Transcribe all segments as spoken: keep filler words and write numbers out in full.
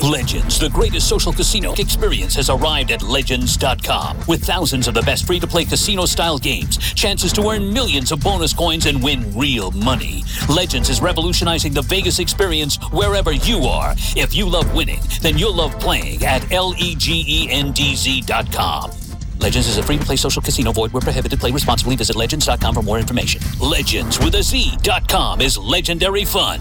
Legends, the greatest social casino experience, has arrived at Legends dot com. With thousands of the best free-to-play casino-style games, chances to earn millions of bonus coins and win real money. Legends is revolutionizing the Vegas experience wherever you are. If you love winning, then you'll love playing at Legends dot com. Legends is a free-to-play social casino. Void where prohibited. Play responsibly. Visit Legends dot com for more information. Legends with a Z dot com is legendary fun.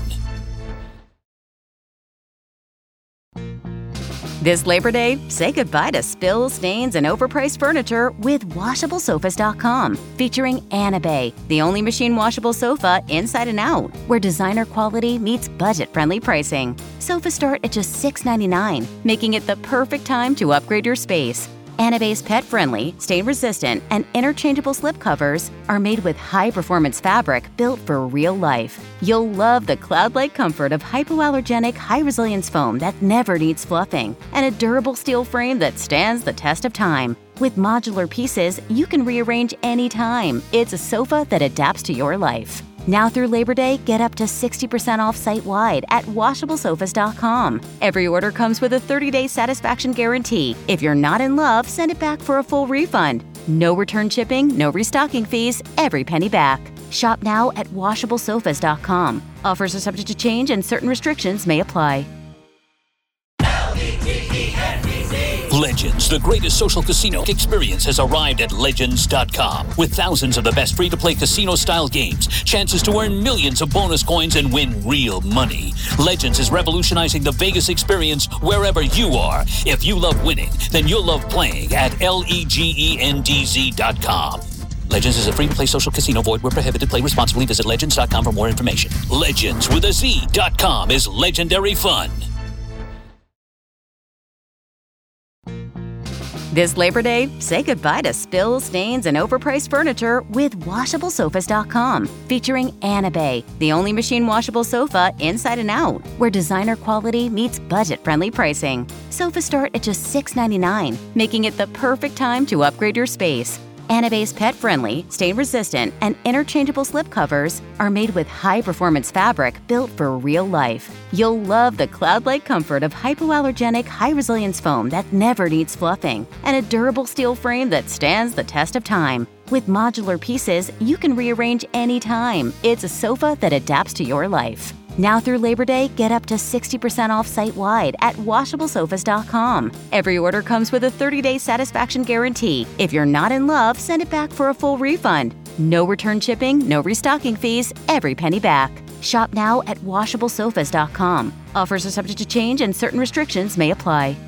This Labor Day, say goodbye to spills, stains, and overpriced furniture with washable sofas dot com, featuring Anabay, the only machine washable sofa inside and out, where designer quality meets budget-friendly pricing. Sofas start at just six ninety-nine, making it the perfect time to upgrade your space. Anabay's pet-friendly, stain-resistant, and interchangeable slip covers are made with high-performance fabric built for real life. You'll love the cloud-like comfort of hypoallergenic, high-resilience foam that never needs fluffing, and a durable steel frame that stands the test of time. With modular pieces, you can rearrange anytime. It's a sofa that adapts to your life. Now through Labor Day, get up to sixty percent off site-wide at washable sofas dot com. Every order comes with a thirty-day satisfaction guarantee. If you're not in love, send it back for a full refund. No return shipping, no restocking fees, every penny back. Shop now at washable sofas dot com. Offers are subject to change and certain restrictions may apply. Legends, the greatest social casino experience, has arrived at Legends dot com. With thousands of the best free-to-play casino-style games, chances to earn millions of bonus coins and win real money. Legends is revolutionizing the Vegas experience wherever you are. If you love winning, then you'll love playing at Legends dot com. Legends is a free-to-play social casino. Void where prohibited. Play responsibly. Visit Legends dot com for more information. Legends with a Z dot com is legendary fun. This Labor Day, say goodbye to spills, stains, and overpriced furniture with washable sofas dot com, featuring Anabay, the only machine washable sofa inside and out, where designer quality meets budget-friendly pricing. Sofas start at just six ninety-nine, making it the perfect time to upgrade your space. Anabay's pet-friendly, stain-resistant, and interchangeable slip covers are made with high-performance fabric built for real life. You'll love the cloud-like comfort of hypoallergenic, high-resilience foam that never needs fluffing, and a durable steel frame that stands the test of time. With modular pieces, you can rearrange anytime. It's a sofa that adapts to your life. Now through Labor Day, get up to sixty percent off site-wide at washable sofas dot com. Every order comes with a thirty-day satisfaction guarantee. If you're not in love, send it back for a full refund. No return shipping, no restocking fees, every penny back. Shop now at washable sofas dot com. Offers are subject to change and certain restrictions may apply.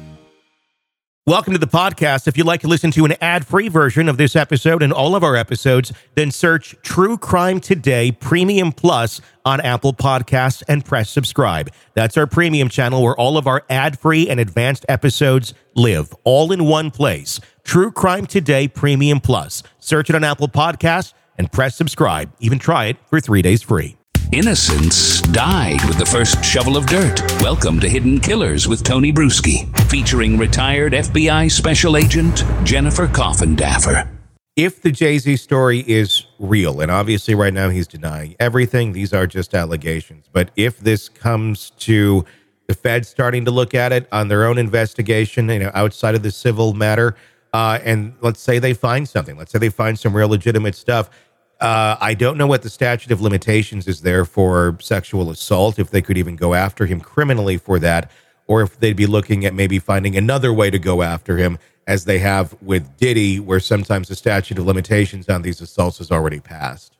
Welcome to the podcast. If you'd like to listen to an ad-free version of this episode and all of our episodes, then search True Crime Today Premium Plus on Apple Podcasts and press subscribe. That's our premium channel where all of our ad-free and advanced episodes live, all in one place. True Crime Today Premium Plus. Search it on Apple Podcasts and press subscribe. Even try it for three days free. Innocence died with the first shovel of dirt. Welcome to Hidden Killers with Tony Bruschi, featuring retired F B I Special Agent Jennifer Coffindaffer. If the Jay-Z story is real, and obviously right now he's denying everything, these are just allegations, but if this comes to the Fed starting to look at it on their own investigation, you know, outside of the civil matter, uh, and let's say they find something, let's say they find some real legitimate stuff, Uh, I don't know what the statute of limitations is there for sexual assault, if they could even go after him criminally for that, or if they'd be looking at maybe finding another way to go after him, as they have with Diddy, where sometimes the statute of limitations on these assaults has already passed.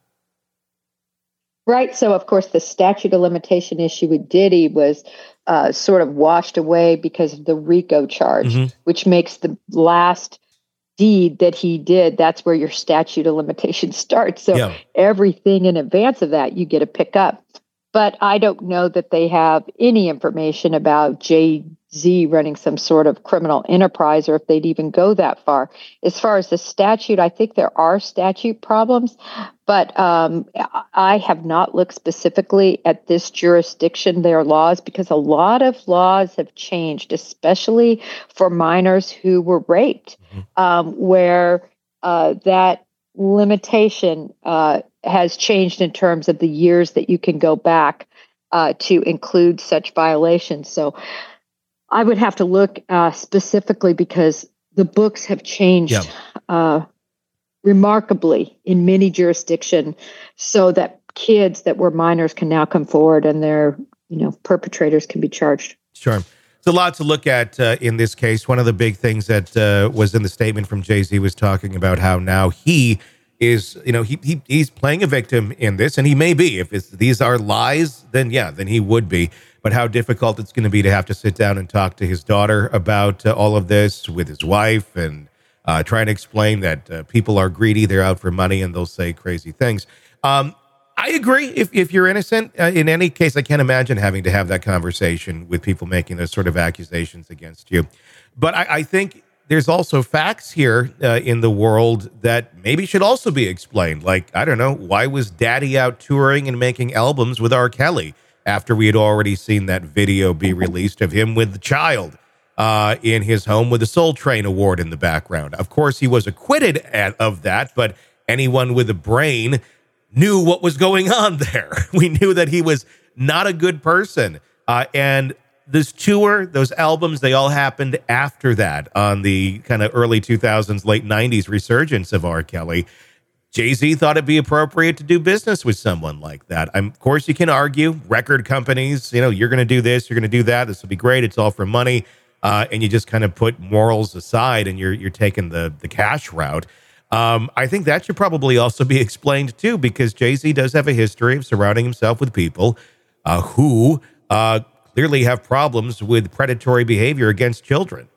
Right. So, of course, the statute of limitation issue with Diddy was uh, sort of washed away because of the RICO charge, mm-hmm. which makes the last deed that he did, that's where your statute of limitations starts. So yeah. everything in advance of that, you get to pick up. But I don't know that they have any information about Jay-Z running some sort of criminal enterprise, or if they'd even go that far. As far as the statute, I think there are statute problems, but um, I have not looked specifically at this jurisdiction, their laws, because a lot of laws have changed, especially for minors who were raped, mm-hmm. um, where uh, that limitation uh, has changed in terms of the years that you can go back uh, to include such violations. So I would have to look uh, specifically because the books have changed Yeah. uh, remarkably in many jurisdictions, so that kids that were minors can now come forward and their, you know, perpetrators can be charged. Sure. It's a lot to look at uh, in this case. One of the big things that uh, was in the statement from Jay-Z was talking about how now he is, you know, he, he he's playing a victim in this, and he may be. If it's, these are lies, then yeah, then he would be. But how difficult it's going to be to have to sit down and talk to his daughter about uh, all of this with his wife and uh, trying to explain that uh, people are greedy, they're out for money, and they'll say crazy things. Um, I agree. If if you're innocent, uh, in any case, I can't imagine having to have that conversation with people making those sort of accusations against you. But I, I think there's also facts here uh, in the world that maybe should also be explained. Like, I don't know, why was Daddy out touring and making albums with R. Kelly after we had already seen that video be released of him with the child uh, in his home with the Soul Train Award in the background? Of course, he was acquitted at, of that, but anyone with a brain knew what was going on there. We knew that he was not a good person. Uh, and this tour, those albums, they all happened after that on the kind of early two thousands, late nineties resurgence of R. Kelly. Jay-Z thought it'd be appropriate to do business with someone like that. I'm, of course, you can argue record companies, you know, you're going to do this, you're going to do that. This will be great. It's all for money. Uh, and you just kind of put morals aside and you're, you're taking the, the cash route. Um, I think that should probably also be explained too, because Jay-Z does have a history of surrounding himself with people uh, who uh, clearly have problems with predatory behavior against children.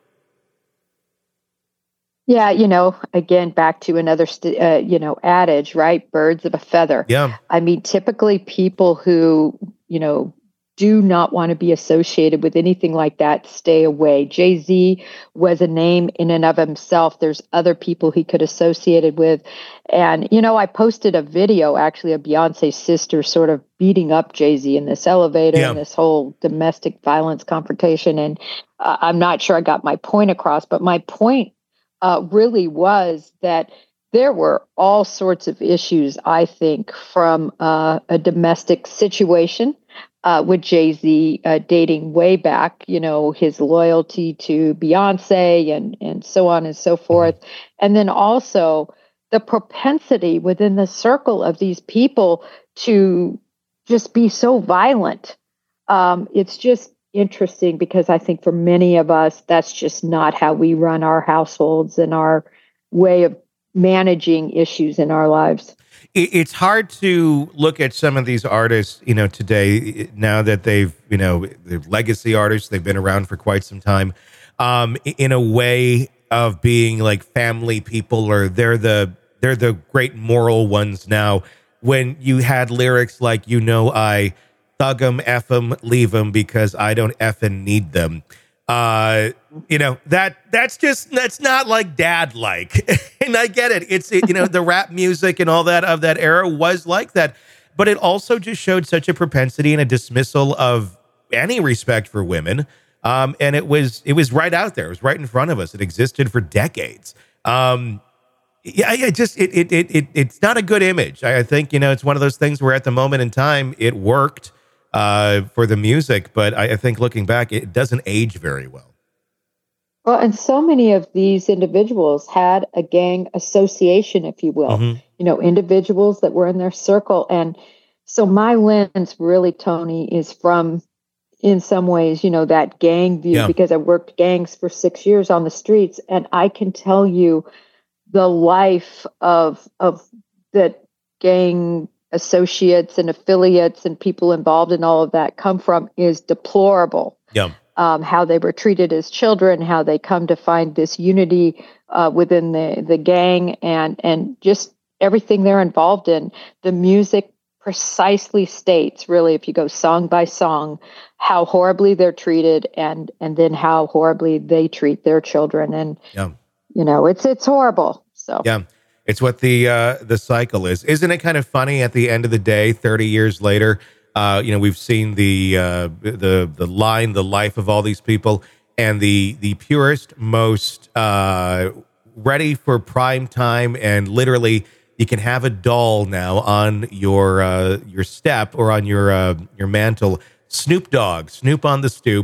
Yeah, you know, again, back to another, st- uh, you know, adage, right? Birds of a feather. Yeah. I mean, typically people who, you know, do not want to be associated with anything like that stay away. Jay-Z was a name in and of himself. There's other people he could associate it with. And, you know, I posted a video, actually, of Beyonce's sister sort of beating up Jay-Z in this elevator Yeah. and this whole domestic violence confrontation. And uh, I'm not sure I got my point across, but my point Uh, really was that there were all sorts of issues, I think, from uh, a domestic situation uh, with Jay-Z uh, dating way back, you know, his loyalty to Beyonce and, and so on and so forth. And then also the propensity within the circle of these people to just be so violent. Um, it's just interesting because I think for many of us, that's just not how we run our households and our way of managing issues in our lives. It's hard to look at some of these artists, you know, today, now that they've, you know, they're legacy artists, they've been around for quite some time, um, in a way of being like family people, or they're the, they're the great moral ones now. When you had lyrics like, you know, I thug them, F them, leave them because I don't effing need them. Uh, you know, that that's just, that's not like dad like. And I get it. It's, it, you know, the rap music and all that of that era was like that. But it also just showed such a propensity and a dismissal of any respect for women. Um, and it was, it was right out there. It was right in front of us. It existed for decades. Um, yeah, yeah, just, it, it, it, it, it's not a good image. I, I think, you know, it's one of those things where at the moment in time, it worked uh, for the music, but I, I think looking back, it doesn't age very well. Well, and so many of these individuals had a gang association, if you will, Mm-hmm. you know, individuals that were in their circle. And so my lens really, Tony, is from, in some ways, you know, that gang view, Yeah. because I worked gangs for six years on the streets. And I can tell you the life of, of that gang associates and affiliates and people involved in all of that come from is deplorable. Yeah. Um, how they were treated as children, how they come to find this unity uh, within the, the gang, and and just everything they're involved in. The music precisely states, really, if you go song by song, how horribly they're treated, and and then how horribly they treat their children. And Yeah. you know, it's it's horrible. So Yeah. It's what the uh, the cycle is. Isn't it kind of funny at the end of the day, thirty years later, uh, you know, we've seen the uh, the the line, the life of all these people, and the the purest, most uh, ready for prime time, and literally you can have a doll now on your uh, your step or on your uh, your mantle. Snoop Dogg, Snoop on the Stoop.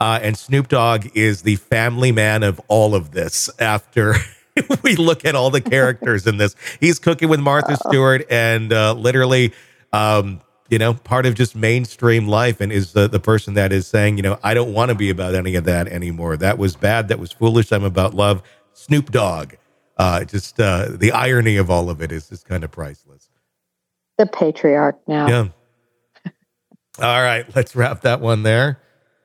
Uh, and Snoop Dogg is the family man of all of this after we look at all the characters in this. He's cooking with Martha Stewart and uh, literally, um, you know, part of just mainstream life, and is the, the person that is saying, you know, I don't want to be about any of that anymore. That was bad. That was foolish. I'm about love. Snoop Dogg. Uh, just uh, the irony of all of it is just kind of priceless. The patriarch now. Yeah. All right. Let's wrap that one there.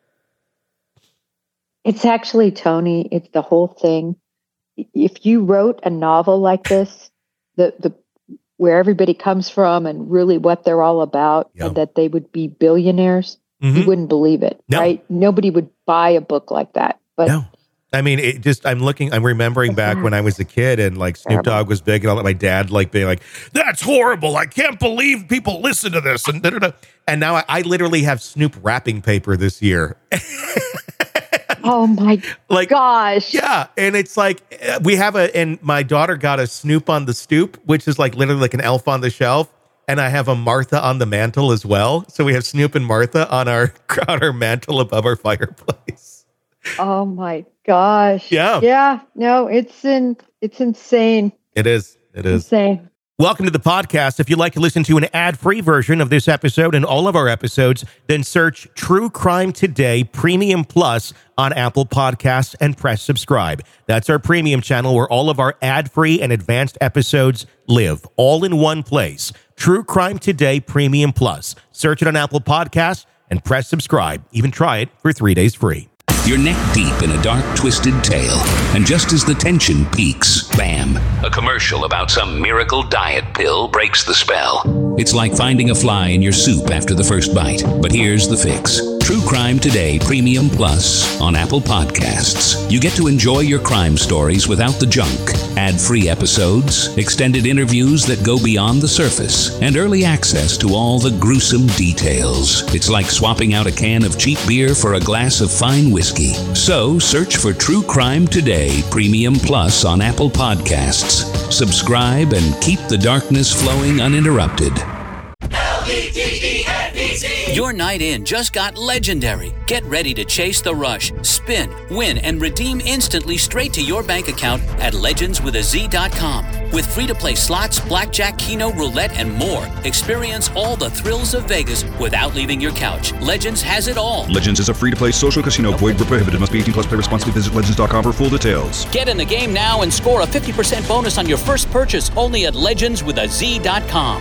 It's actually, Tony, it's the whole thing. If you wrote a novel like this, the the where everybody comes from and really what they're all about, Yep. and that they would be billionaires, Mhm. you wouldn't believe it, No. right? Nobody would buy a book like that. But No. I mean, it just, I'm looking, I'm remembering back when I was a kid and like Snoop Terrible. Dogg was big and all that. My dad like being like, that's horrible. I can't believe people listen to this. And, da, da, da. And now I, I literally have Snoop wrapping paper this year. oh my Like, gosh. yeah. And it's like, uh, we have a, and my daughter got a Snoop on the stoop, which is like literally like an elf on the shelf. And I have a Martha on the mantle as well. So we have Snoop and Martha on our, on our mantle above our fireplace. Oh my gosh. Yeah. Yeah. No, it's in it's insane. It is. It is. Insane. Welcome to the podcast. If you'd like to listen to an ad-free version of this episode and all of our episodes, then search True Crime Today Premium Plus on Apple Podcasts and press subscribe. That's our premium channel where all of our ad-free and advanced episodes live, all in one place. True Crime Today Premium Plus. Search it on Apple Podcasts and press subscribe. Even try it for three days free. You're neck deep in a dark, twisted tale, and just as the tension peaks, bam, a commercial about some miracle diet pill breaks the spell. It's like finding a fly in your soup after the first bite. But here's the fix. True Crime Today Premium Plus on Apple Podcasts. You get to enjoy your crime stories without the junk. Ad-free episodes, extended interviews that go beyond the surface, and early access to all the gruesome details. It's like swapping out a can of cheap beer for a glass of fine whiskey. So search for True Crime Today Premium Plus on Apple Podcasts. Subscribe and keep the darkness flowing uninterrupted. Your night in just got legendary. Get ready to chase the rush, spin, win, and redeem instantly straight to your bank account at legends with a z dot com. With free-to-play slots, blackjack, keno, roulette, and more, experience all the thrills of Vegas without leaving your couch. Legends has it all. Legends is a free-to-play social casino. Void where prohibited. Must be eighteen plus. Play responsibly. Visit legends dot com for full details. Get in the game now and score a fifty percent bonus on your first purchase only at legends with a z dot com.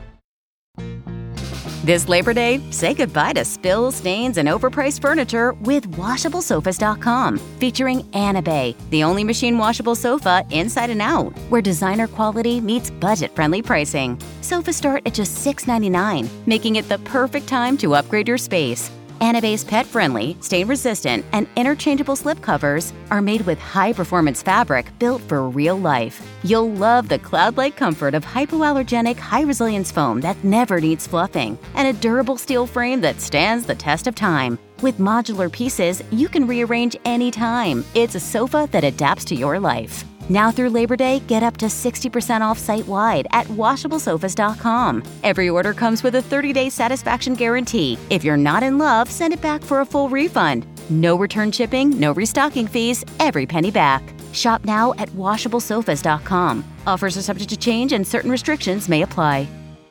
This Labor Day, say goodbye to spills, stains, and overpriced furniture with washable sofas dot com, featuring Anabay, the only machine washable sofa inside and out, where designer quality meets budget-friendly pricing. Sofas start at just six ninety-nine, making it the perfect time to upgrade your space. Anabay's pet-friendly, stain-resistant, and interchangeable slip covers are made with high-performance fabric built for real life. You'll love the cloud-like comfort of hypoallergenic, high-resilience foam that never needs fluffing, and a durable steel frame that stands the test of time. With modular pieces, you can rearrange anytime. It's a sofa that adapts to your life. Now through Labor Day, get up to sixty percent off site-wide at washable sofas dot com. Every order comes with a thirty-day satisfaction guarantee. If you're not in love, send it back for a full refund. No return shipping, no restocking fees, every penny back. Shop now at washable sofas dot com. Offers are subject to change and certain restrictions may apply.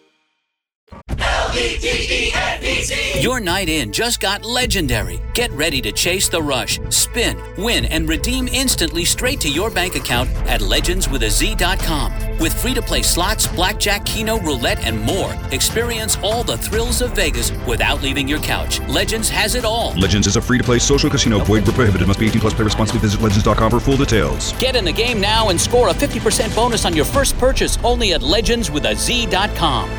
Your night in just got legendary. Get ready to chase the rush, spin, win, and redeem instantly straight to your bank account at legends with a z dot com. With free-to-play slots, blackjack, keno, roulette, and more, experience all the thrills of Vegas without leaving your couch. Legends has it all. Legends is a free-to-play social casino. Void where prohibited. Must be eighteen plus. Play responsibly. Visit legends dot com for full details. Get in the game now and score a fifty percent bonus on your first purchase only at legends with a z dot com.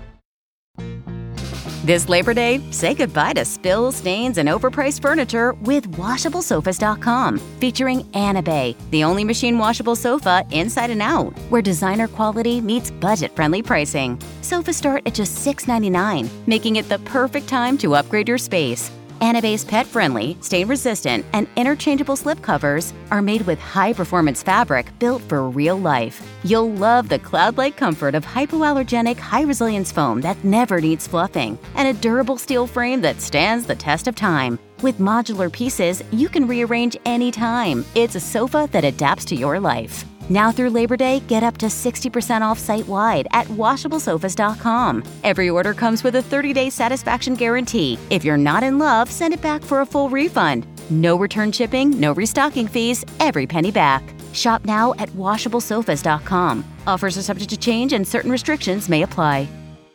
This Labor Day, say goodbye to spills, stains, and overpriced furniture with washable sofas dot com, featuring Anabay, the only machine washable sofa inside and out, where designer quality meets budget-friendly pricing. Sofas start at just six ninety-nine, making it the perfect time to upgrade your space. Anabay's pet-friendly, stain-resistant, and interchangeable slip covers are made with high-performance fabric built for real life. You'll love the cloud-like comfort of hypoallergenic, high-resilience foam that never needs fluffing, and a durable steel frame that stands the test of time. With modular pieces, you can rearrange anytime. It's a sofa that adapts to your life. Now through Labor Day, get up to sixty percent off site-wide at washable sofas dot com. Every order comes with a thirty-day satisfaction guarantee. If you're not in love, send it back for a full refund. No return shipping, no restocking fees, every penny back. Shop now at washable sofas dot com. Offers are subject to change and certain restrictions may apply.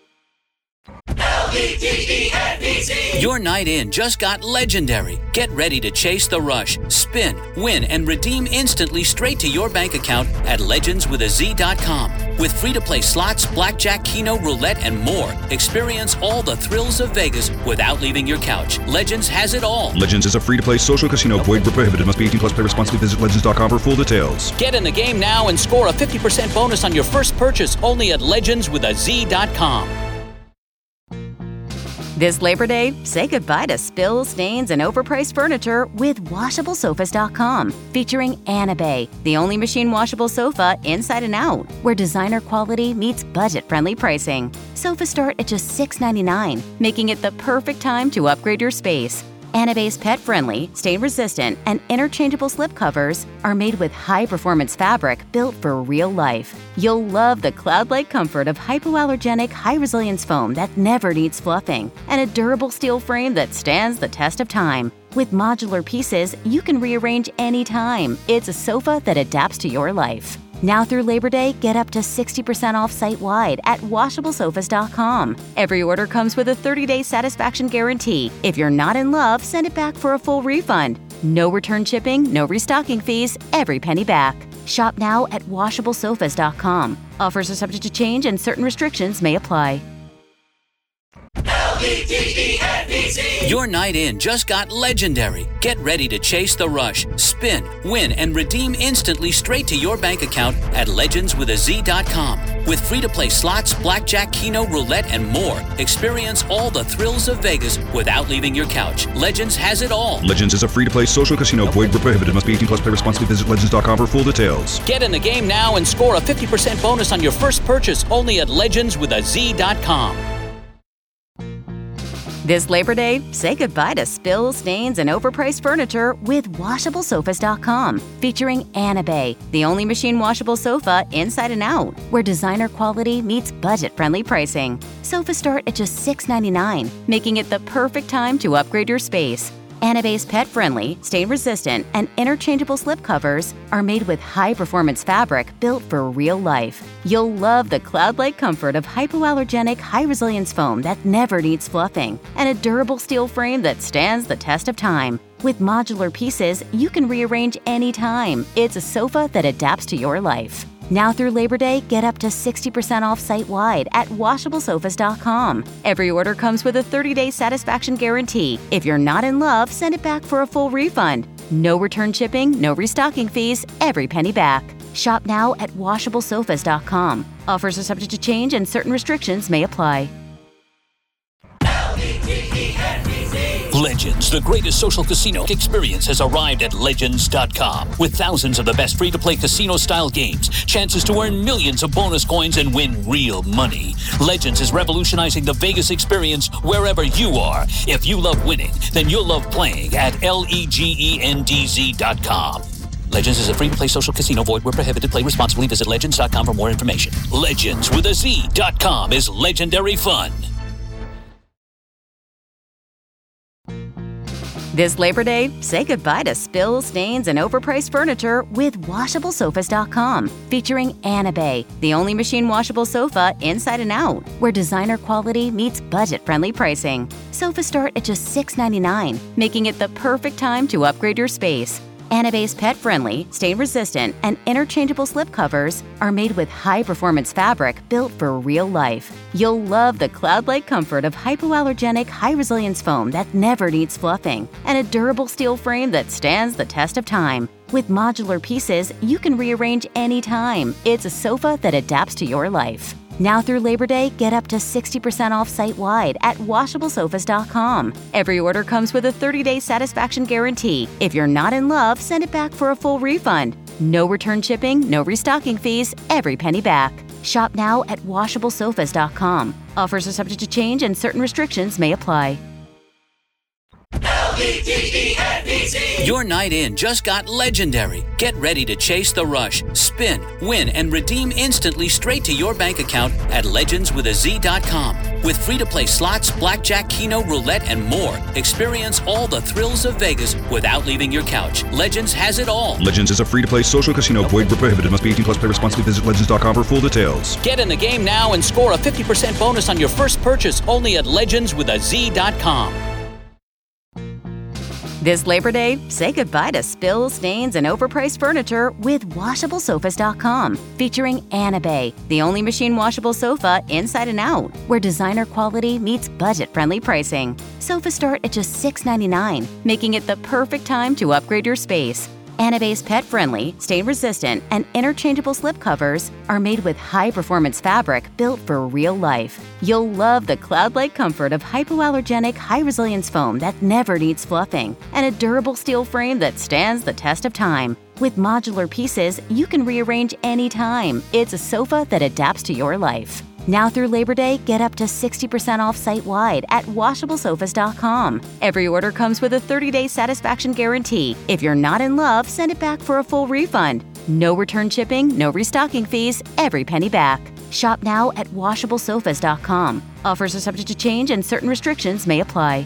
Your night in just got legendary. Get ready to chase the rush, spin, win, and redeem instantly straight to your bank account at legends with a z dot com. With free-to-play slots, blackjack, keno, roulette, and more, experience all the thrills of Vegas without leaving your couch. Legends has it all. Legends is a free-to-play social casino. Void where prohibited. Must be eighteen plus. Play responsibly. Visit legends dot com for full details. Get in the game now and score a fifty percent bonus on your first purchase only at legends with a z dot com. This Labor Day, say goodbye to spills, stains, and overpriced furniture with washable sofas dot com, featuring Anabay, the only machine washable sofa inside and out, where designer quality meets budget-friendly pricing. Sofas start at just six ninety-nine, making it the perfect time to upgrade your space. Anabay's pet-friendly, stain-resistant, and interchangeable slip covers are made with high-performance fabric built for real life. You'll love the cloud-like comfort of hypoallergenic, high-resilience foam that never needs fluffing, and a durable steel frame that stands the test of time. With modular pieces, you can rearrange anytime. It's a sofa that adapts to your life. Now through Labor Day, get up to sixty percent off site-wide at washable sofas dot com. Every order comes with a thirty-day satisfaction guarantee. If you're not in love, send it back for a full refund. No return shipping, no restocking fees, every penny back. Shop now at washable sofas dot com. Offers are subject to change and certain restrictions may apply. Your night in just got legendary. Get ready to chase the rush, spin, win, and redeem instantly straight to your bank account at legends with a z dot com. With free-to-play slots, blackjack, keno, roulette, and more, experience all the thrills of Vegas without leaving your couch. Legends has it all. Legends is a free-to-play social casino. Void where prohibited. Must be eighteen plus. Play responsibly. Visit legends dot com for full details. Get in the game now and score a fifty percent bonus on your first purchase only at legends with a z dot com. This Labor Day, say goodbye to spills, stains, and overpriced furniture with washable sofas dot com, featuring Anabay, the only machine washable sofa inside and out, where designer quality meets budget-friendly pricing. Sofas start at just six ninety-nine, making it the perfect time to upgrade your space. Anabay's pet-friendly, stain-resistant, and interchangeable slip covers are made with high-performance fabric built for real life. You'll love the cloud-like comfort of hypoallergenic, high-resilience foam that never needs fluffing, and a durable steel frame that stands the test of time. With modular pieces, you can rearrange anytime. It's a sofa that adapts to your life. Now through Labor Day, get up to sixty percent off site-wide at washable sofas dot com. Every order comes with a thirty-day satisfaction guarantee. If you're not in love, send it back for a full refund. No return shipping, no restocking fees, every penny back. Shop now at washable sofas dot com. Offers are subject to change and certain restrictions may apply. Legends, the greatest social casino experience, has arrived at legends dot com. With thousands of the best free-to-play casino-style games, chances to earn millions of bonus coins and win real money. Legends is revolutionizing the Vegas experience wherever you are. If you love winning, then you'll love playing at legends dot com. Legends is a free-to-play social casino. Void where prohibited. Play responsibly. Visit legends dot com for more information. Legends with a Z dot com is legendary fun. This Labor Day, say goodbye to spills, stains, and overpriced furniture with washable sofas dot com, featuring Anabay, the only machine washable sofa inside and out, where designer quality meets budget-friendly pricing. Sofas start at just six ninety-nine, making it the perfect time to upgrade your space. Anabay's pet-friendly, stain-resistant, and interchangeable slip covers are made with high-performance fabric built for real life. You'll love the cloud-like comfort of hypoallergenic, high-resilience foam that never needs fluffing, and a durable steel frame that stands the test of time. With modular pieces, you can rearrange anytime. It's a sofa that adapts to your life. Now through Labor Day, get up to sixty percent off site-wide at washable sofas dot com. Every order comes with a thirty-day satisfaction guarantee. If you're not in love, send it back for a full refund. No return shipping, no restocking fees, every penny back. Shop now at washable sofas dot com. Offers are subject to change and certain restrictions may apply. Your night in just got legendary. Get ready to chase the rush, spin, win, and redeem instantly straight to your bank account at legends with a z dot com. With free-to-play slots, blackjack, keno, roulette, and more, experience all the thrills of Vegas without leaving your couch. Legends has it all. Legends is a free-to-play social casino. Void where prohibited. Must be eighteen plus. Play responsibly. Visit legends dot com for full details. Get in the game now and score a fifty percent bonus on your first purchase only at legends with a z dot com. This Labor Day, say goodbye to spills, stains, and overpriced furniture with washable sofas dot com, featuring Anabay, the only machine washable sofa inside and out, where designer quality meets budget-friendly pricing. Sofas start at just six ninety-nine, making it the perfect time to upgrade your space. Anabay's pet-friendly, stain-resistant, and interchangeable slipcovers are made with high-performance fabric built for real life. You'll love the cloud-like comfort of hypoallergenic, high-resilience foam that never needs fluffing, and a durable steel frame that stands the test of time. With modular pieces, you can rearrange anytime. It's a sofa that adapts to your life. Now through Labor Day, get up to sixty percent off site-wide at washable sofas dot com. Every order comes with a thirty-day satisfaction guarantee. If you're not in love, send it back for a full refund. No return shipping, no restocking fees, every penny back. Shop now at washable sofas dot com. Offers are subject to change and certain restrictions may apply.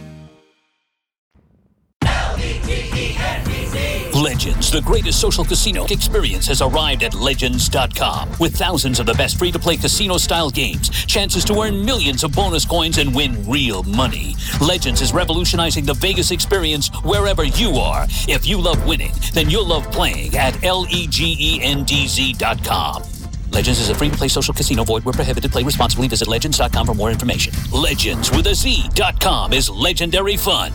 Legends, the greatest social casino experience, has arrived at legends dot com. With thousands of the best free-to-play casino-style games, chances to earn millions of bonus coins and win real money. Legends is revolutionizing the Vegas experience wherever you are. If you love winning, then you'll love playing at legends dot com. Legends is a free-to-play social casino. Void where prohibited. Play responsibly. Visit legends dot com for more information. Legends with a Z dot com is legendary fun.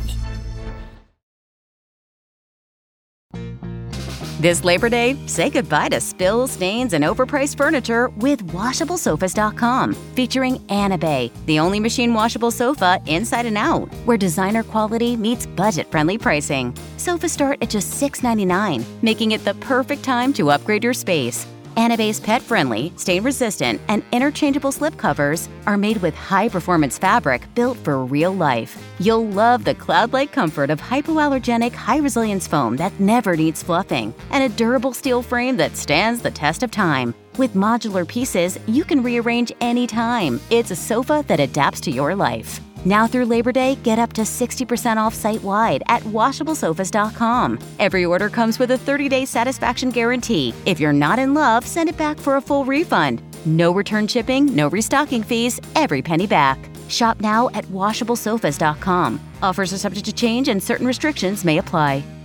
This Labor Day, say goodbye to spills, stains, and overpriced furniture with washable sofas dot com, featuring Anabay, the only machine washable sofa inside and out, where designer quality meets budget-friendly pricing. Sofas start at just six ninety-nine, making it the perfect time to upgrade your space. Anabay's pet-friendly, stain-resistant, and interchangeable slipcovers are made with high-performance fabric built for real life. You'll love the cloud-like comfort of hypoallergenic, high-resilience foam that never needs fluffing, and a durable steel frame that stands the test of time. With modular pieces, you can rearrange anytime. It's a sofa that adapts to your life. Now through Labor Day, get up to sixty percent off site-wide at washable sofas dot com. Every order comes with a thirty-day satisfaction guarantee. If you're not in love, send it back for a full refund. No return shipping, no restocking fees, every penny back. Shop now at washable sofas dot com. Offers are subject to change and certain restrictions may apply.